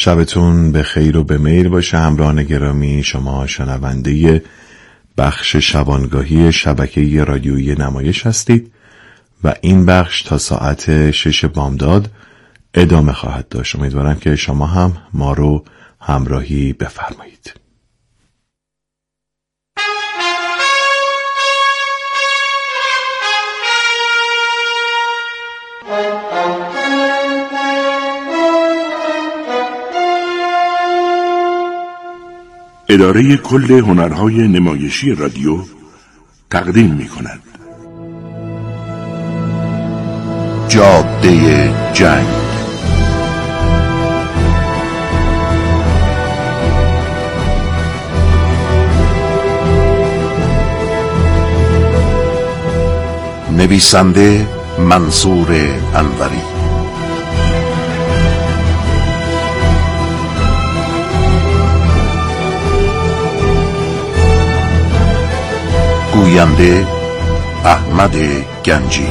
شبتون به خیر و به میل باشه. همراهان گرامی، شما شنونده بخش شبانگاهی شبکه رادیویی نمایش هستید و این بخش تا ساعت 6 بامداد ادامه خواهد داشت. امیدوارم که شما هم ما رو همراهی بفرمایید. اداره کل هنرهای نمایشی رادیو تقدیم می‌کند جاده جنگ. نویسنده منصور انوری، گوینده احمد گنجی،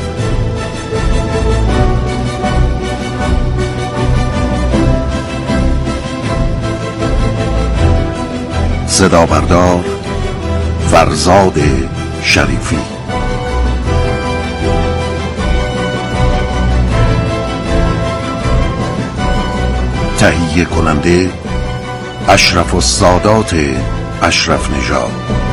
صدابردار فرزاد شریفی، تهیه کننده اشرف السادات اشرف نژاد.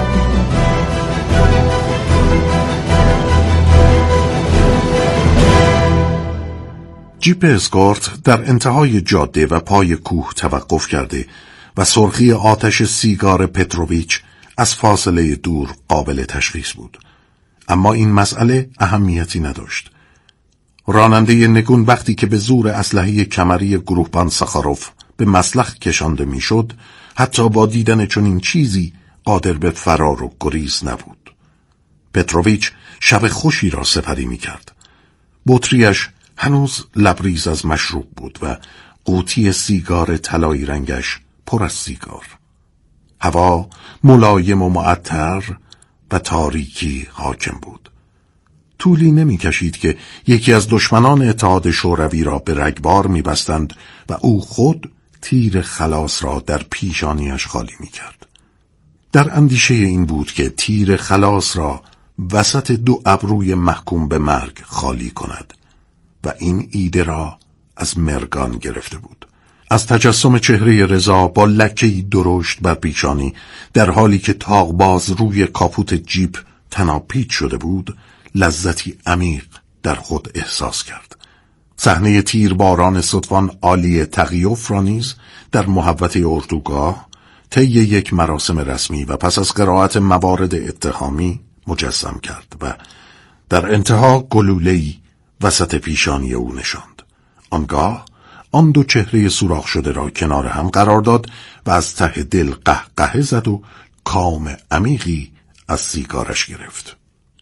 جیپ اسکورت در انتهای جاده و پای کوه توقف کرده و سرخی آتش سیگار پتروویچ از فاصله دور قابل تشخیص بود. اما این مسئله اهمیتی نداشت. راننده نگون وقتی که به زور اسلحه کمری گروهبان ساخاروف به مسلخ کشانده میشد، حتی با دیدن چنین چیزی قادر به فرار و گریز نبود. پتروویچ شب خوشی را سپری میکرد. بطریش هنوز لبریز از مشروب بود و قوطی سیگار طلایی رنگش پر از سیگار. هوا ملایم و معطر و تاریکی حاکم بود. طولی نمی کشید که یکی از دشمنان اتحاد شوروی را به رگبار می بستند و او خود تیر خلاص را در پیشانیش خالی می کرد. در اندیشه این بود که تیر خلاص را وسط دو ابروی محکوم به مرگ خالی کند و این ایده را از مرگان گرفته بود. از تجسم چهره رضا با لکه‌ای درشت بر پیشانی در حالی که تاق‌باز روی کاپوت جیپ تناپیچ شده بود، لذتی عمیق در خود احساس کرد. صحنه تیرباران ستوان عالی تقیوف را نیز در محوطه اردوگاه طی یک مراسم رسمی و پس از قرائت موارد اتهامی مجسم کرد و در انتها گلوله‌ای وسط پیشانی او نشاند. آنگاه آن دو چهره سوراخ شده را کنار هم قرار داد و از ته دل قهقهه زد و کام عمیقی از سیگارش گرفت.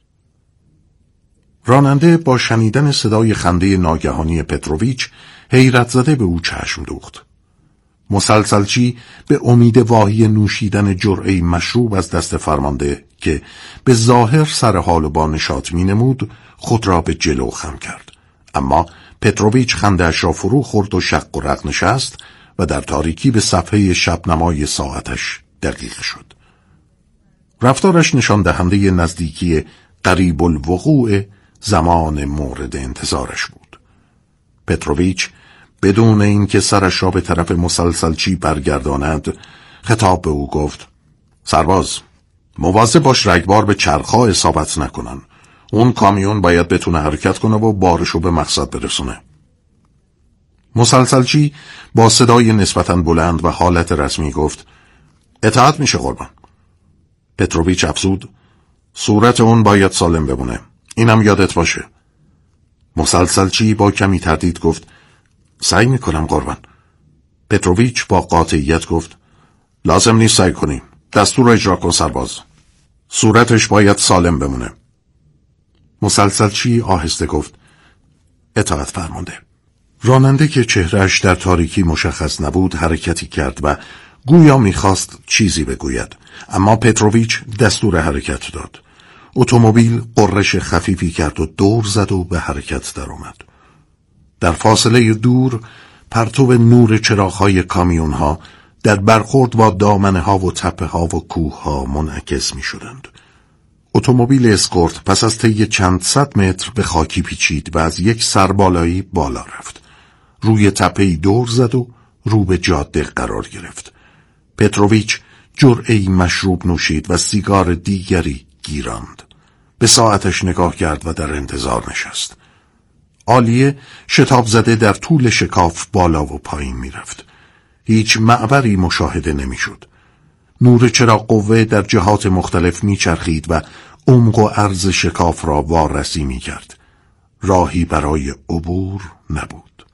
راننده با شنیدن صدای خنده ناگهانی پتروویچ حیرت زده به او چشم دوخت. مسلسلچی به امید واهی نوشیدن جرعه‌ای مشروب از دست فرمانده که به ظاهر سر حال و با نشاط می نمود خود را به جلو خم کرد. اما پتروویچ خنده‌اش را فرو خورد و شق و رق نشست و در تاریکی به صفحه شبنمای ساعتش دقیق شد. رفتارش نشان دهنده نزدیکی قریب الوقوع زمان مورد انتظارش بود. پتروویچ بدون اینکه سرش را به طرف مسلسلچی برگرداند خطاب به او گفت: سرباز، مواظب باش رگبار به چرخ‌ها اصابت نکنن. اون کامیون باید بتونه حرکت کنه و بارشو به مقصد برسونه. مسلسلچی با صدای نسبتاً بلند و حالت رسمی گفت: اطاعت میشه قربان. پتروویچ افزود: صورت اون باید سالم بمونه. اینم یادت باشه. مسلسلچی با کمی تردید گفت: سعی میکنم قربان. پتروویچ با قاطعیت گفت: لازم نیست سعی کنیم. دستور رو اجرا کن سرباز. صورتش باید سالم بمونه. مسلسلچی آهسته گفت: اطاعت فرمانده. راننده که چهرهش در تاریکی مشخص نبود حرکتی کرد و گویا میخواست چیزی بگوید، اما پتروویچ دستور حرکت داد. اتومبیل قررش خفیفی کرد و دور زد و به حرکت در آمد. در فاصله دور پرتو نور چراغ‌های کامیون‌ها در برخورد با دامنه‌ها و تپه‌ها و کوه‌ها منعکس می‌شدند. اتومبیل اسکورت پس از طی چند صد متر به خاکی پیچید و از یک سربالایی بالا رفت. روی تپه‌ای دور زد و رو به جاده قرار گرفت. پتروویچ جرعه‌ای مشروب نوشید و سیگار دیگری گیراند. به ساعتش نگاه کرد و در انتظار نشست. آلیه شتاب زده در طول شکاف بالا و پایین می‌رفت. هیچ معبری مشاهده نمی‌شد. نور چراغ قوه در جهات مختلف می‌چرخید و عمق و عرض شکاف را وارسی می‌کرد. راهی برای عبور نبود.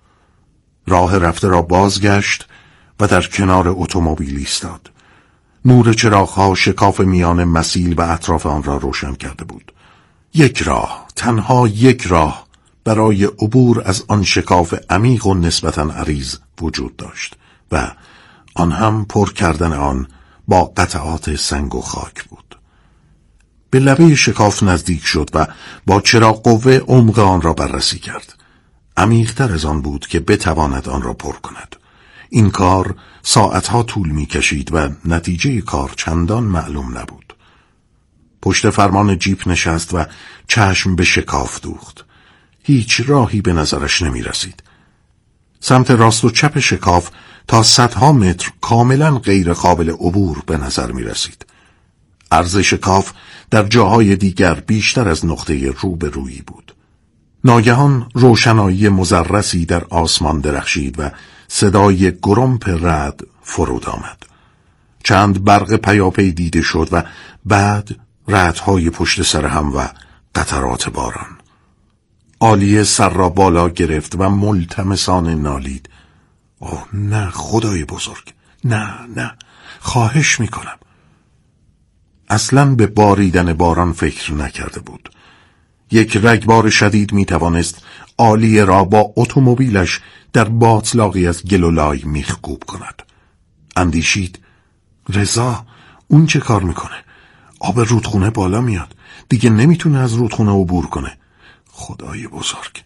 راه رفته را بازگشت و در کنار اتومبیل ایستاد. نور چراغ‌ها شکاف میان مسیل و اطراف آن را روشن کرده بود. یک راه، تنها یک راه برای عبور از آن شکاف عمیق و نسبتاً عریض وجود داشت و آن هم پر کردن آن با قطعات سنگ و خاک بود. به لبه شکاف نزدیک شد و با چراغ قوه عمق آن را بررسی کرد. عمیق‌تر از آن بود که بتواند آن را پر کند. این کار ساعتها طول می‌کشید و نتیجه کار چندان معلوم نبود. پشت فرمان جیپ نشست و چشم به شکاف دوخت. هیچ راهی به نظرش نمی رسید. سمت راست و چپ شکاف تا صدها متر کاملا غیر قابل عبور به نظر می رسید. عرض شکاف در جاهای دیگر بیشتر از نقطه روبرویی بود. ناگهان روشنایی مزرسی در آسمان درخشید و صدای گرمپ رعد فرود آمد. چند برق پیاپی دیده شد و بعد رعدهای پشت سر هم و قطرات باران. آلیه سر را بالا گرفت و ملتمسانه نالید. اوه نه خدای بزرگ، نه خواهش میکنم. اصلاً به باریدن باران فکر نکرده بود. یک رگبار شدید میتوانست آلیه را با اتومبیلش در باطلاقی از گل و لای میخکوب کند. اندیشید رضا اون چه کار میکنه؟ آب رودخونه بالا میاد، دیگه نمیتونه از رودخونه عبور کنه. خدای بزرگ.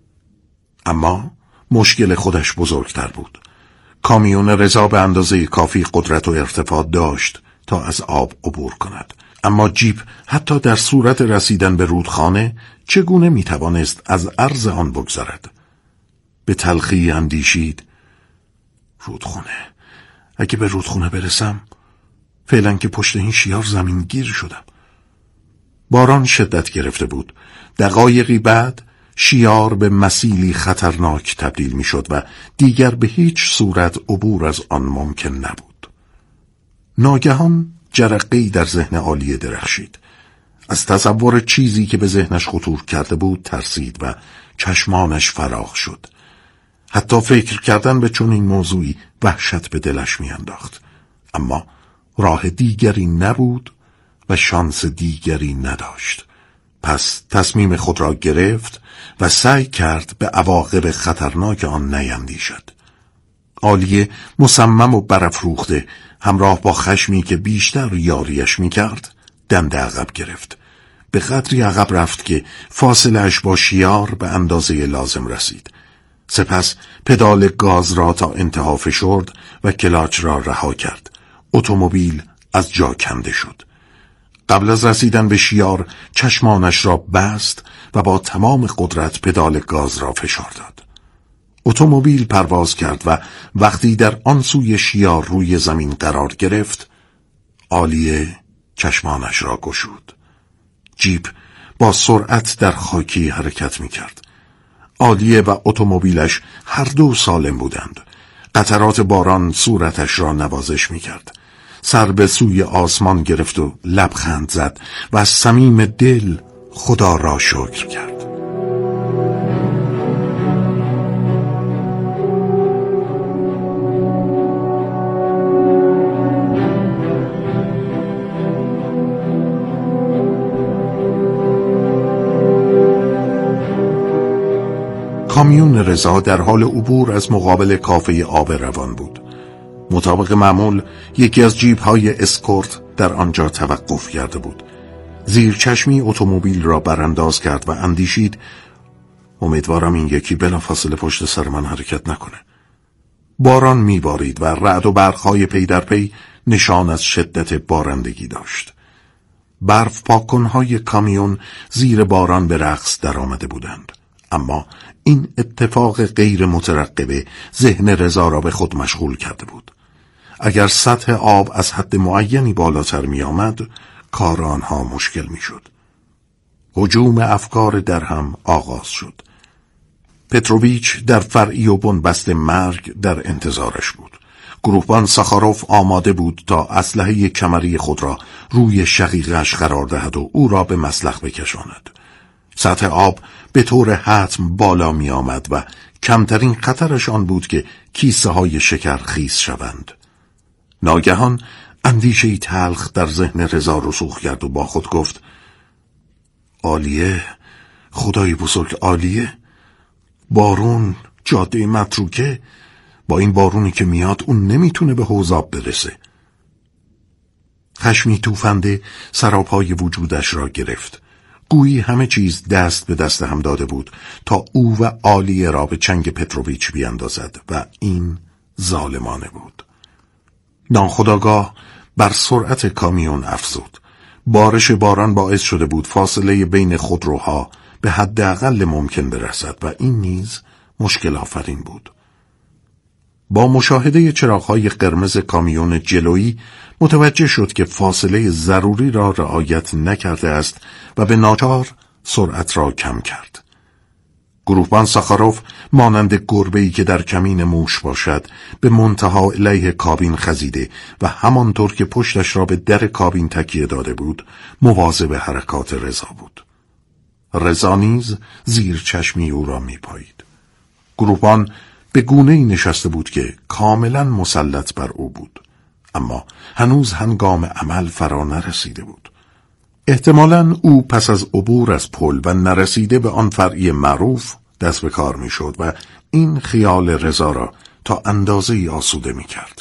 اما مشکل خودش بزرگتر بود. کامیون رضا به اندازه کافی قدرت و ارتفاع داشت تا از آب عبور کند. اما جیپ حتی در صورت رسیدن به رودخانه چگونه میتوانست از عرض آن بگذرد؟ به تلخی اندیشید رودخونه. اگه به رودخونه برسم فعلا که پشت این شیار زمین گیر شدم. باران شدت گرفته بود. دقایقی بعد شیار به مسیلی خطرناک تبدیل می شد و دیگر به هیچ صورت عبور از آن ممکن نبود. ناگهان جرقه‌ای در ذهن آلیه درخشید. از تصور چیزی که به ذهنش خطور کرده بود ترسید و چشمانش فراخ شد. حتی فکر کردن به چنین موضوعی وحشت به دلش می انداخت. اما راه دیگری نبود و شانس دیگری نداشت. پس تصمیم خود را گرفت و سعی کرد به عواقب خطرناک آن نیندیشد. آلیه مصمم و برافروخته همراه با خشمی که بیشتر یاریش می‌کرد دنده عقب گرفت. به قدری عقب رفت که فاصله‌اش با شیار به اندازه لازم رسید. سپس پدال گاز را تا انتها فشرد و کلاچ را رها کرد. اتومبیل از جا کنده شد. قبل از رسیدن به شیار چشمانش را بست و با تمام قدرت پدال گاز را فشار داد. اتومبیل پرواز کرد و وقتی در آن سوی شیار روی زمین قرار گرفت، آلیه چشمانش را گشود. جیپ با سرعت در خاکی حرکت می کرد. آلیه و اتومبیلش هر دو سالم بودند. قطرات باران صورتش را نوازش می کرد. سر به سوی آسمان گرفت و لبخند زد و از صمیم دل خدا را شکر کرد. کامیون رضا در حال عبور از مقابل کافه آب روان بود. مطابق معمول یکی از جیپ‌های اسکورت در آنجا توقف کرده بود. زیر چشمی اتومبیل را برانداز کرد و اندیشید امیدوارم این یکی بلافاصله پشت سر من حرکت نکنه. باران میبارید و رعد و برق‌های پی در پی نشان از شدت بارندگی داشت. برف پاکن‌های کامیون زیر باران به رقص در آمده بودند، اما این اتفاق غیر مترقبه ذهن رضا را به خود مشغول کرده بود. اگر سطح آب از حد معینی بالاتر می آمد، کار آنها مشکل می شد. هجوم افکار در هم آغاز شد. پتروویچ در فرعی و بنبست مرگ در انتظارش بود. گروهبان ساخاروف آماده بود تا اسلحه کمری خود را روی شقیقه‌اش قرار دهد و او را به مسلخ بکشاند. سطح آب به طور حتم بالا می آمد و کمترین خطرش آن بود که کیسه های شکر خیس شوند. ناگهان اندیشه‌ای تلخ در ذهن رضا رسوخ کرد و با خود گفت: عالیه، خدای بزرگ عالیه، بارون، جاده متروکه، با این بارونی که میاد اون نمیتونه به حوض آب برسه. خشمی توفنده سراپای وجودش را گرفت. گویی همه چیز دست به دست هم داده بود تا او و عالیه را به چنگ پتروویچ بیاندازد و این ظالمانه بود. ناخودآگاه بر سرعت کامیون افزود. بارش باران باعث شده بود فاصله بین خودروها به حداقل ممکن برسد و این نیز مشکل آفرین بود. با مشاهده چراغ‌های قرمز کامیون جلویی متوجه شد که فاصله ضروری را رعایت نکرده است و به ناچار سرعت را کم کرد. گروهبان ساخاروف مانند گربه‌ای که در کمین موش باشد به منتها علیه کابین خزیده و همانطور که پشتش را به در کابین تکیه داده بود مواظب حرکات رضا بود. رضا نیز زیر چشمی او را می‌پایید. گروهبان به گونه‌ای نشسته بود که کاملاً مسلط بر او بود، اما هنوز هنگام عمل فرا نرسیده بود. احتمالاً او پس از عبور از پل و نرسیده به آن فرعی معروف دست به کار می‌شد و این خیال رضا را تا اندازه‌ای آسوده می‌کرد.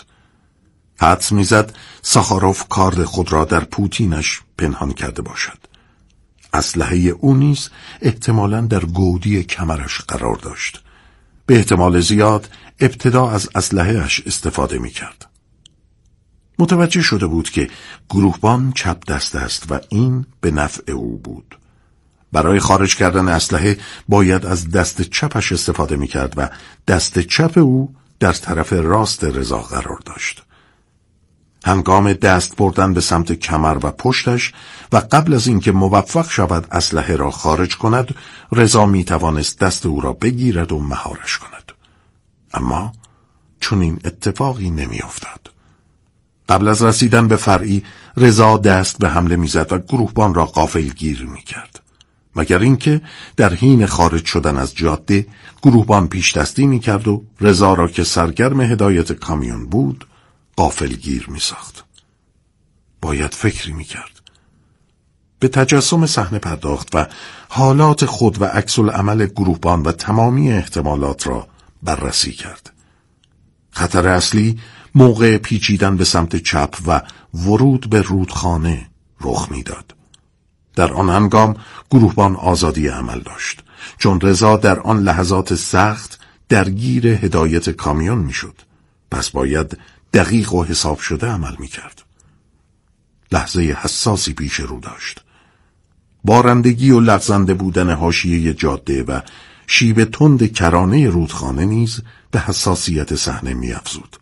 حدس می‌زد ساخاروف کارد خود را در پوتینش پنهان کرده باشد. اسلحه او نیز احتمالاً در گودی کمرش قرار داشت. به احتمال زیاد ابتدا از اسلحه‌اش استفاده می‌کرد. متوجه شده بود که گروهبان چپ دست است و این به نفع او بود. برای خارج کردن اسلحه باید از دست چپش استفاده می‌کرد و دست چپ او در طرف راست رضا قرار داشت. هنگام دست بردن به سمت کمر و پشتش و قبل از اینکه موفق شود اسلحه را خارج کند، رضا می‌توانست دست او را بگیرد و مهارش کند. اما چون این اتفاقی نمی‌افتاد. قبل از رسیدن به فرعی رضا دست به حمله می‌زد و گروهبان را غافلگیر می‌کرد. مگر اینکه در حین خارج شدن از جاده گروهبان پیش دستی می‌کرد و رضا را که سرگرم هدایت کامیون بود غافلگیر می‌ساخت. باید فکری می‌کرد. به تجسم صحنه پرداخت و حالات خود و عکس العمل گروهبان و تمامی احتمالات را بررسی کرد. خطر اصلی موقع پیچیدن به سمت چپ و ورود به رودخانه رخ میداد. در آن هنگام گروهبان آزادی عمل داشت، چون رضا در آن لحظات سخت درگیر هدایت کامیون میشد. پس باید دقیق و حساب شده عمل میکرد. لحظه حساسی پیش رو داشت. بارندگی و لغزنده بودن حاشیه جاده و شیب تند کرانه رودخانه نیز به حساسیت صحنه می‌افزود.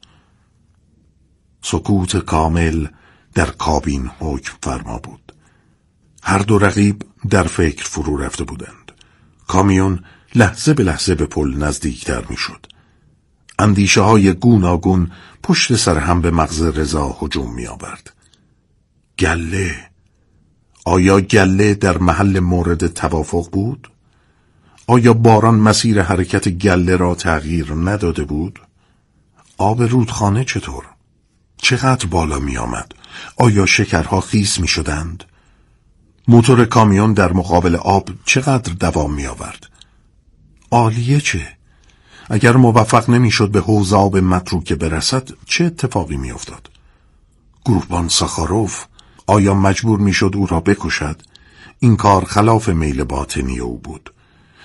سکوت کامل در کابین حکم فرما بود. هر دو رقیب در فکر فرو رفته بودند. کامیون لحظه به لحظه به پل نزدیکتر می‌شد. اندیشه‌های گوناگون پشت سر هم به مغز رضا هجوم می‌آورد. گله. آیا گله در محل مورد توافق بود؟ آیا باران مسیر حرکت گله را تغییر نداده بود؟ آب رودخانه چطور؟ چقدر بالا می آمد؟ آیا شکرها خیس می شدند؟ موتور کامیون در مقابل آب چقدر دوام می آورد؟ عالیه چه؟ اگر موفق نمی شد به حوض آب متروکه برسد چه اتفاقی می افتاد؟ گروهبان ساخاروف آیا مجبور می شد او را بکشد؟ این کار خلاف میل باطنی او بود.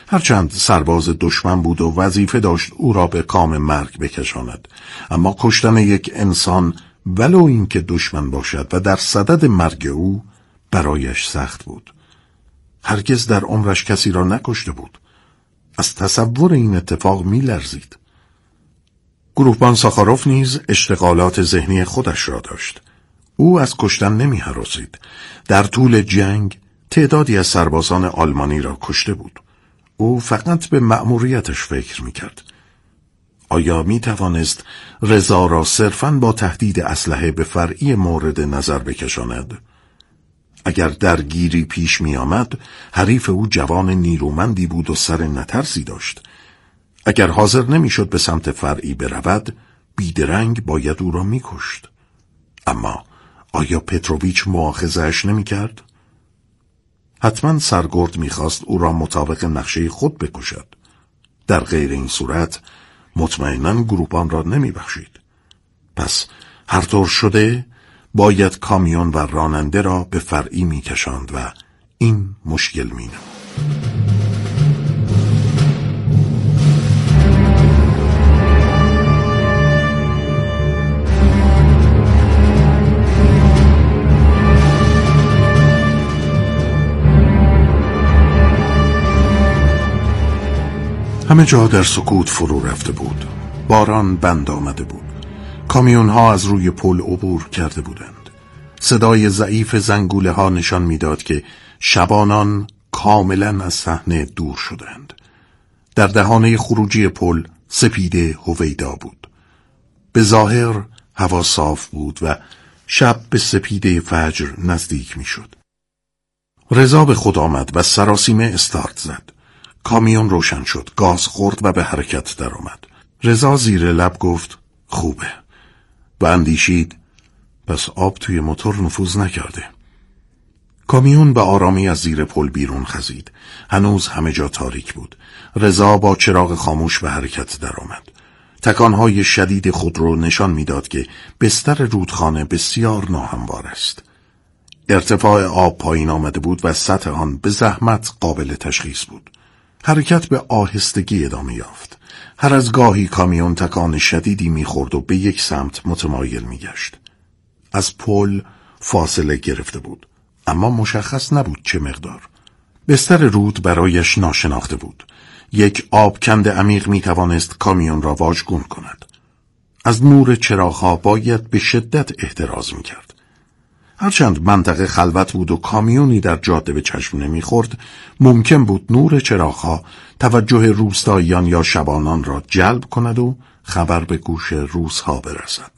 هرچند سرباز دشمن بود و وظیفه داشت او را به کام مرگ بکشاند، اما کشتن یک انسان ولو اینکه دشمن باشد و در صدد مرگ او برایش سخت بود. هرگز در عمرش کسی را نکشته بود. از تصور این اتفاق می‌لرزید. گروهبان ساخاروف نیز اشتغالات ذهنی خودش را داشت. او از کشتن نمی‌هراسید. در طول جنگ تعدادی از سربازان آلمانی را کشته بود. او فقط به مأموریتش فکر می‌کرد. آیا می‌توانست رضا را صرفاً با تهدید اسلحه به فرعی مورد نظر بکشاند؟ اگر درگیری پیش می‌آمد، حریف او جوان نیرومندی بود و سر نترسی داشت. اگر حاضر نمی‌شد به سمت فرعی برود، بیدرنگ باید او را می‌کشت. اما آیا پتروویچ مؤاخذه‌اش نمی‌کرد؟ حتما سرگرد می‌خواست او را مطابق نقشه خود بکشد. در غیر این صورت مطمئناً گروهبان را نمی‌بخشید. پس هر طور شده باید کامیون و راننده را به فرعی می‌کشاند و این مشکل می‌نمود. همه جا در سکوت فرو رفته بود. باران بند آمده بود. کامیون ها از روی پل عبور کرده بودند. صدای ضعیف زنگوله ها نشان میداد که شبانان کاملا از صحنه دور شدند. در دهانه خروجی پل سپیده هویدا بود. به ظاهر هوا صاف بود و شب به سپیده فجر نزدیک میشد. رضا به خود آمد و سراسیمه استارت زد. کامیون روشن شد، گاز خورد و به حرکت در آمد. رضا زیر لب گفت خوبه و اندیشید پس آب توی موتور نفوذ نکرده. کامیون به آرامی از زیر پل بیرون خزید. هنوز همه جا تاریک بود. رضا با چراغ خاموش به حرکت در آمد. تکانهای شدید خودرو نشان میداد که بستر رودخانه بسیار ناهموار است. ارتفاع آب پایین آمده بود و سطح آن به زحمت قابل تشخیص بود. حرکت به آهستگی ادامه یافت. هر از گاهی کامیون تکان شدیدی می‌خورد و به یک سمت متمایل می‌گشت. از پل فاصله گرفته بود، اما مشخص نبود چه مقدار. بستر رود برایش ناشناخته بود. یک آبکند عمیق می‌توانست کامیون را واژگون کند. از نور چراغ‌ها باید به شدت احتراز می‌کرد. هرچند منطقه خلوت بود و کامیونی در جاده به چشم نمیخورد، ممکن بود نور چراغ‌ها توجه روستاییان یا شبانان را جلب کند و خبر به گوش روس‌ها برسد.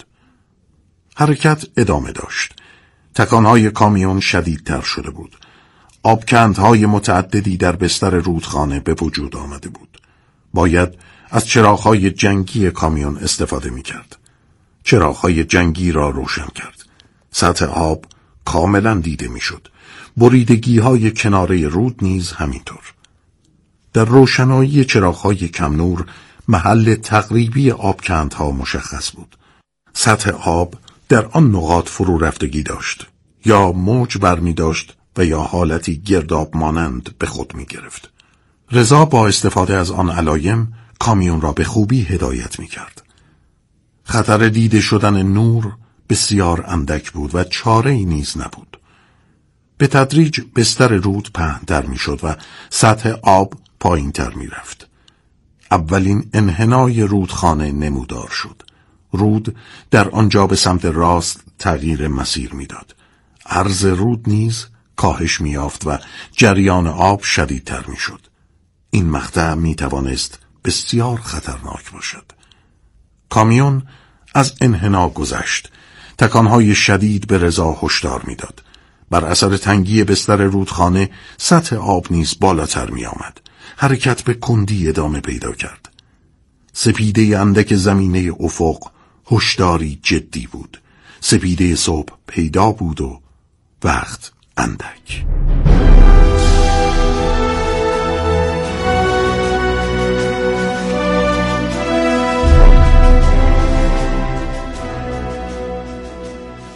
حرکت ادامه داشت. تکانهای کامیون شدیدتر شده بود. آبکندهای متعددی در بستر رودخانه به وجود آمده بود. باید از چراغ‌های جنگی کامیون استفاده می‌کرد. چراغ‌های جنگی را روشن کرد. سطح آب کاملا دیده میشد. بریدگی‌های کناره رود نیز همینطور. در روشنایی چراغ‌های کم نور محل تقریبی آبکندها مشخص بود. سطح آب در آن نقاط فرو رفتگی داشت، یا موج برمی داشت و یا حالتی گرداب مانند به خود می گرفت. رضا با استفاده از آن علایم کامیون را به خوبی هدایت می کرد. خطر دیده شدن نور بسیار اندک بود و چاره‌ای نیز نبود. به تدریج بستر رود پهن‌تر می‌شد و سطح آب پایین‌تر می‌رفت. اولین انحنای رودخانه نمودار شد. رود در آنجا به سمت راست تغییر مسیر می‌داد. عرض رود نیز کاهش می‌یافت و جریان آب شدیدتر می‌شد. این مقطع می‌توانست بسیار خطرناک باشد. کامیون از انحنا گذشت. تکانهای شدید به رضا هشدار میداد. بر اثر تنگی بستر رودخانه سطح آب نیز بالاتر می آمد. حرکت به کندی ادامه پیدا کرد. سپیده اندک زمینه افق هشداری جدی بود. سپیده صبح پیدا بود و وقت اندک.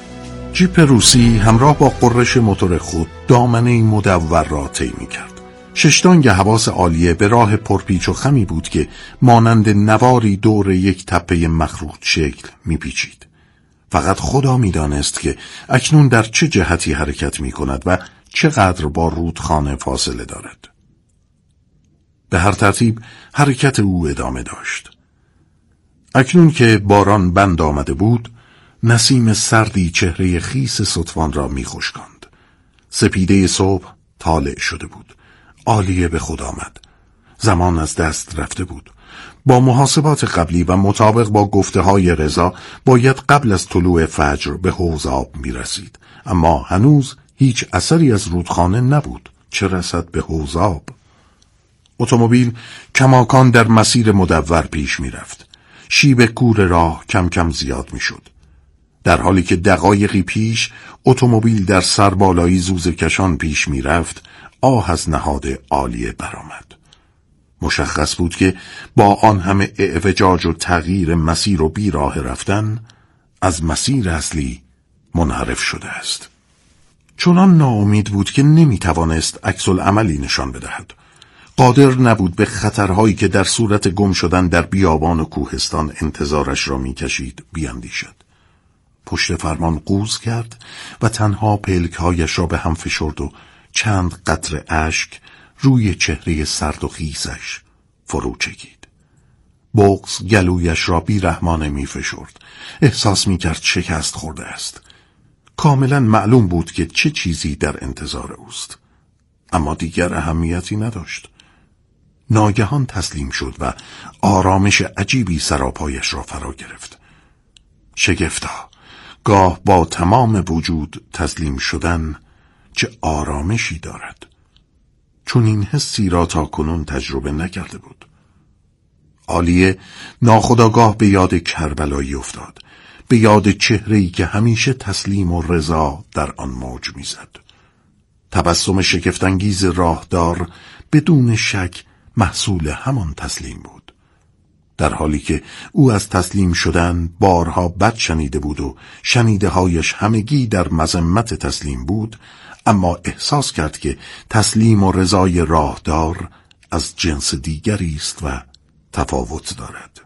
جیپ روسی همراه با قررش موتور خود دامنه مدور را طی می‌کرد. ششتانگ حواس عالیه به راه پرپیچ و خمی بود که مانند نواری دور یک تپه مخروط شکل میپیچید. فقط خدا میدانست که اکنون در چه جهتی حرکت میکند و چقدر با رودخانه فاصله دارد. به هر ترتیب حرکت او ادامه داشت. اکنون که باران بند آمده بود، نسیم سردی چهره خیس ستوان را میخشکاند. سپیده صبح طالع شده بود. عالیه به خود آمد. زمان از دست رفته بود. با محاسبات قبلی و مطابق با گفته‌های رضا باید قبل از طلوع فجر به حوض آب میرسید، اما هنوز هیچ اثری از رودخانه نبود، چه رسد به حوض آب. اتومبیل کماکان در مسیر مدور پیش میرفت. شیب کور راه کم کم زیاد میشد. در حالی که دقایقی پیش اتومبیل در سربالایی زوزه کشان پیش میرفت، آه از نهاد عالیه برآمد. مشخص بود که با آن همه اعوجاج و تغییر مسیر و بیراه رفتن، از مسیر اصلی منحرف شده است. چنان ناامید بود که نمیتوانست عکس العملی نشان بدهد. قادر نبود به خطرهایی که در صورت گم شدن در بیابان و کوهستان انتظارش را میکشید بیاندیشد. پشت فرمان قوز کرد و تنها پلکهایش را به هم فشرد و چند قطره اشک روی چهره سرد و خیسش فرو چکید. بغض گلویش را بیرحمانه میفشرد. احساس میکرد شکست خورده است. کاملا معلوم بود که چه چیزی در انتظار اوست، اما دیگر اهمیتی نداشت. ناگهان تسلیم شد و آرامش عجیبی سراپایش را فرا گرفت. شگفتا، گاه با تمام وجود تسلیم شدن چه آرامشی دارد. چون این حسی را تا کنون تجربه نکرده بود. عالیه ناخودآگاه به یاد کربلایی افتاد، به یاد چهره‌ای که همیشه تسلیم و رضا در آن موج میزد. تبسم شگفت‌انگیز راهدار بدون شک محصول همان تسلیم بود. در حالی که او از تسلیم شدن بارها بد شنیده بود و شنیده‌هایش همگی در مذمت تسلیم بود، اما احساس کرد که تسلیم و رضای راهدار از جنس دیگری است و تفاوت دارد.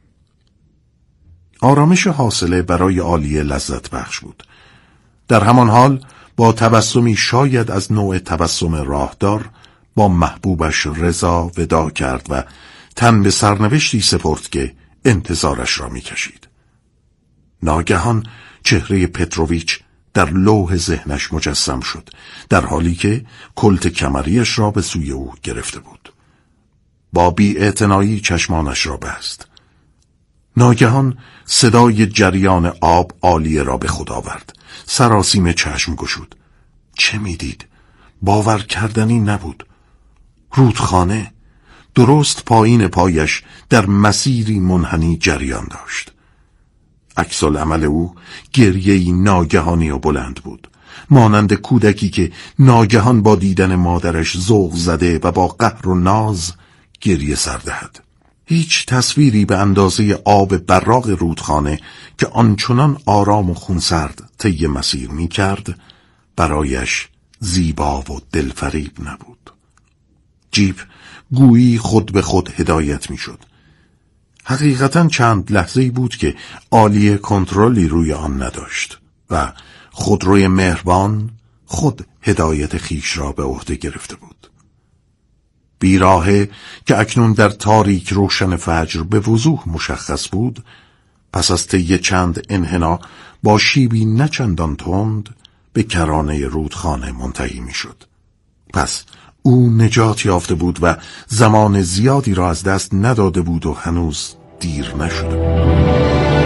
آرامش حاصله برای عالیه لذت بخش بود. در همان حال با تبسمی شاید از نوع تبسم راهدار با محبوبش رضا وداع کرد و تن به سرنوشتی سپرد که انتظارش را می‌کشید. ناگهان چهره پتروویچ در لوح ذهنش مجسم شد، در حالی که کلت کمریش را به سوی او گرفته بود. با بی‌اعتنایی چشمانش را بست. ناگهان صدای جریان آب عالیه را به خود آورد. سراسیمه چشم گشود. چه میدید؟ باور کردنی نبود. رودخانه درست پایین پایش در مسیری منحنی جریان داشت. عکس العمل او گریه‌ای ناگهانی و بلند بود، مانند کودکی که ناگهان با دیدن مادرش ذوق زده و با قهر و ناز گریه سر دهد. هیچ تصویری به اندازه آب براق رودخانه که آنچنان آرام و خونسرد طی مسیر می کرد برایش زیبا و دلفریب نبود. جیپ گویی خود به خود هدایت می شد. حقیقتاً چند لحظه‌ای بود که عالیه کنترلی روی آن نداشت و خودروی مهربان خود هدایت خیش را به عهده گرفته بود. بیراهه که اکنون در تاریک روشن فجر به وضوح مشخص بود، پس از طی چند انحنا با شیبی نچندان تند به کرانه رودخانه منتهی می شد. پس او نجات یافته بود و زمان زیادی را از دست نداده بود و هنوز دیر نشده بود.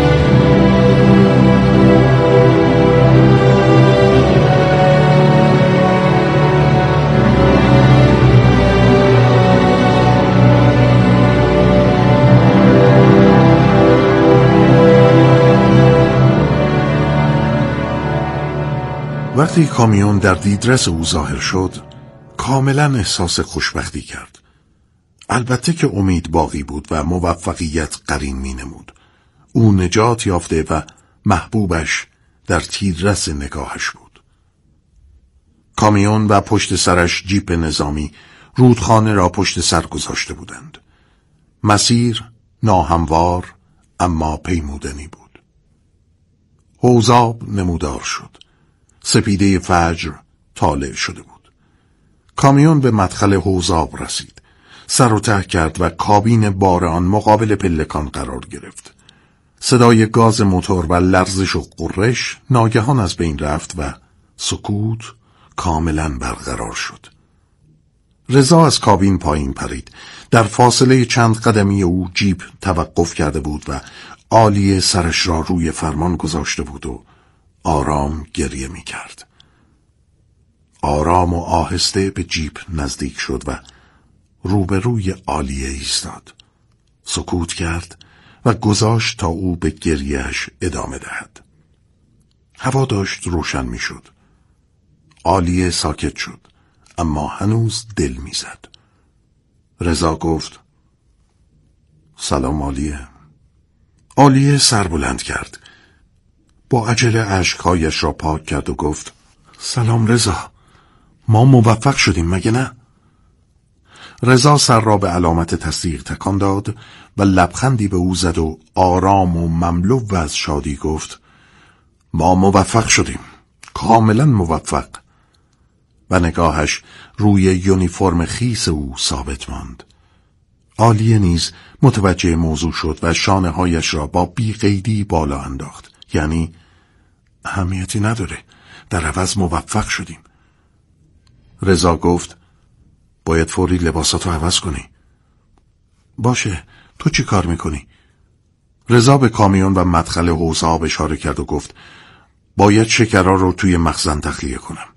وقتی کامیون در دیدرس او ظاهر شد، کاملا احساس خوشبختی کرد. البته که امید باقی بود و موفقیت قرین می نمود. او نجات یافته و محبوبش در تیررس نگاهش بود. کامیون و پشت سرش جیپ نظامی رودخانه را پشت سر گذاشته بودند. مسیر ناهموار اما پیمودنی بود. حوضاب نمودار شد. سپیده فجر طالع شده بود. کامیون به مدخل حوضاب رسید. سر و ته کرد و کابین بار آن مقابل پلکان قرار گرفت. صدای گاز موتور و لرزش و قرش ناگهان از بین رفت و سکوت کاملا برقرار شد. رضا از کابین پایین پرید. در فاصله چند قدمی او جیپ توقف کرده بود و عالیه سرش را روی فرمان گذاشته بود و آرام گریه می کرد. آرام و آهسته به جیپ نزدیک شد و روبروی عالیه ایستاد. سکوت کرد و گذاشت تا او به گریهش ادامه دهد. هوا داشت روشن می شد. عالیه ساکت شد اما هنوز دل می زد. رضا گفت سلام عالیه. عالیه سر بلند کرد. با عجله اشکهایش را پاک کرد و گفت سلام رضا، ما موفق شدیم مگه نه؟ رضا سر را به علامت تصدیق تکان داد و لبخندی به او زد و آرام و مملو از شادی گفت ما موفق شدیم، کاملا موفق. و نگاهش روی یونیفرم خیس او ثابت ماند. عالیه نیز متوجه موضوع شد و شانه هایش را با بی‌قیدی بالا انداخت. یعنی اهمیتی نداره، در عوض موفق شدیم. رضا گفت باید فوری لباساتو عوض کنی. باشه، تو چی کار میکنی؟ رضا به کامیون و مدخل حوض آب اشاره کرد و گفت باید شکرها رو توی مخزن تخلیه کنم.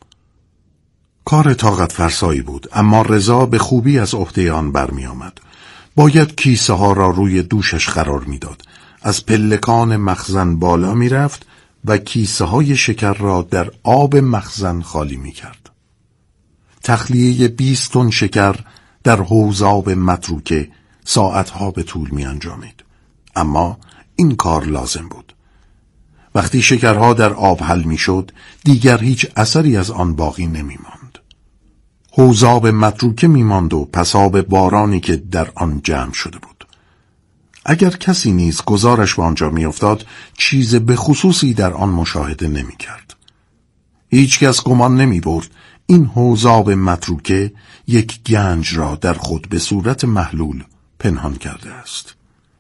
کار طاقت فرسایی بود اما رضا به خوبی از عهده آن برمی آمد. باید کیسه ها را روی دوشش قرار میداد. از پلکان مخزن بالا می رفت و کیسه های شکر را در آب مخزن خالی می کرد. تخلیه 20 تن شکر در حوض آب متروکه ساعتها به طول می انجامید. اما این کار لازم بود. وقتی شکرها در آب حل می شد دیگر هیچ اثری از آن باقی نمی ماند. حوض آب متروکه می ماند و پساب بارانی که در آن جمع شده بود. اگر کسی نیز گزارش به آنجا می افتاد چیز به خصوصی در آن مشاهده نمی کرد. هیچ کس گمان نمی برد این حوض آب متروکه یک گنج را در خود به صورت محلول پنهان کرده است.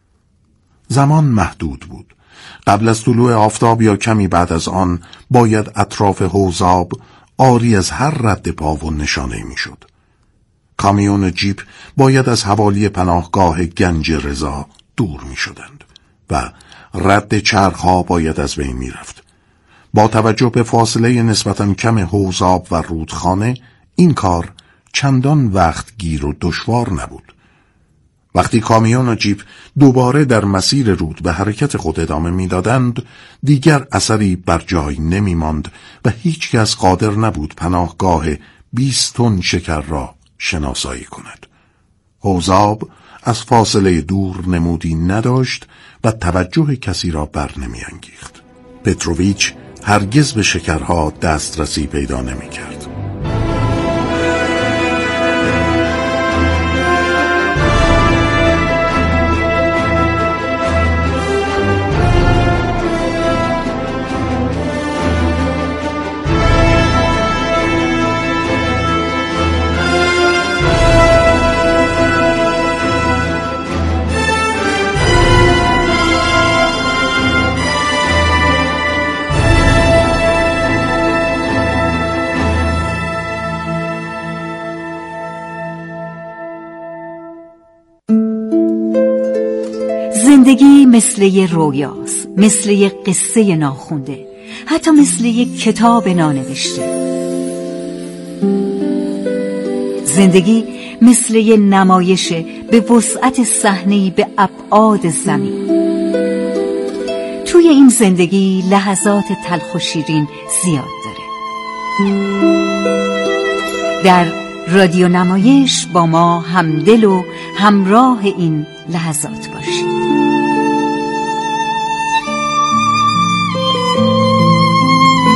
زمان محدود بود. قبل از طلوع آفتاب یا کمی بعد از آن باید اطراف حوض آب عاری از هر رد پا و نشانه می شد. کامیون و جیپ باید از حوالی پناهگاه گنج رضا دور می شدند و رد چرخها باید از بین می رفت. با توجه به فاصله نسبتاً کم حوض آب و رودخانه این کار چندان وقت گیر و دشوار نبود. وقتی کامیون و جیپ دوباره در مسیر رود به حرکت خود ادامه میدادند دیگر اثری بر جای نمی ماند و هیچ کس قادر نبود پناهگاه 20 تن شکر را شناسایی کند. حوض آب از فاصله دور نمودی نداشت و توجه کسی را بر نمی انگیخت. پتروویچ هرگز به شکرها دسترسی پیدا نمی کرد. زندگی مثل یه رویاست، مثل یه قصه ناخونده، حتی مثل یه کتاب نانوشته. زندگی مثل یه نمایشه به وسعت صحنه‌ای به ابعاد زمین. توی این زندگی لحظات تلخ و شیرین زیاد داره. در رادیو نمایش با ما همدل و همراه این لحظات باشید.